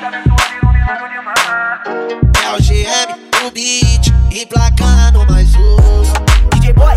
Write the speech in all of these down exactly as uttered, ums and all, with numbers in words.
É o G M, o beat, emplacando mais um D J Boy.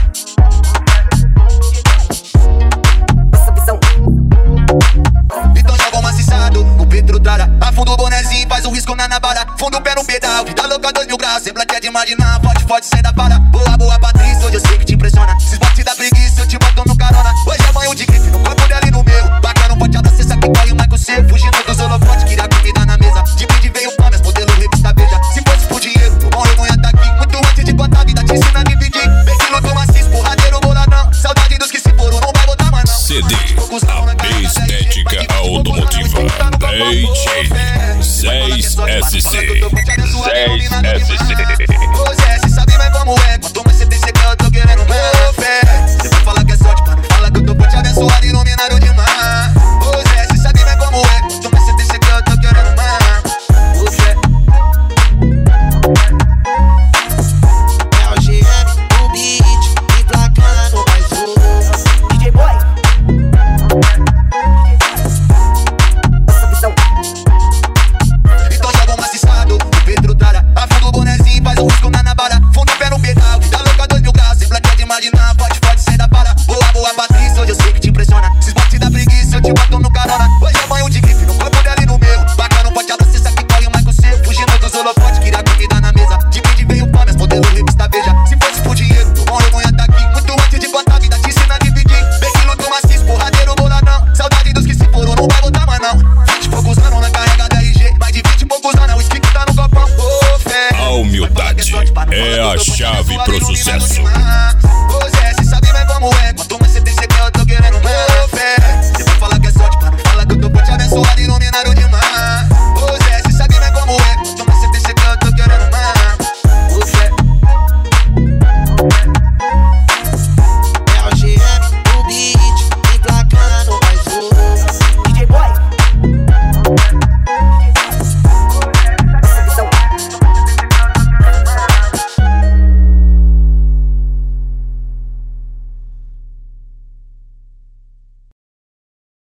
Então joga um maciçado, o Pedro Trara. Afunda o bonezinho, faz um risco na navara. Funda o pé no pedal, vida louca dois mil graus. Semblante é de imaginar, forte, forte, sai da para. Boa, boa, Patrícia, hoje eu sei que te impressiona. Se bote da preguiça, eu te boto no carona. Hoje é banho de grife, no corpo dele no meu. Bacana, um pote da cesta que corre o Michael C. Fugindo dos holofotes, queria comida na mesa. De brinde veio panas, modelo revista Veja. Se fosse por dinheiro, o bom eu não ia tá aqui. Muito antes de botar a vida, te ensina a dividir. Vem que luto maciço, porradeiro, boladão. Saudade dos que se foram, não vai botar mais não. C D, a estética automotiva. D J seis S C. seis S C. Ô Zé, cê sabe bem como é. Quanto mais cê tem, cê quer, eu tô querendo ver fé. Cê vai falar que é sorte, mas não fala que eu tô por te abençoado, iluminado demais.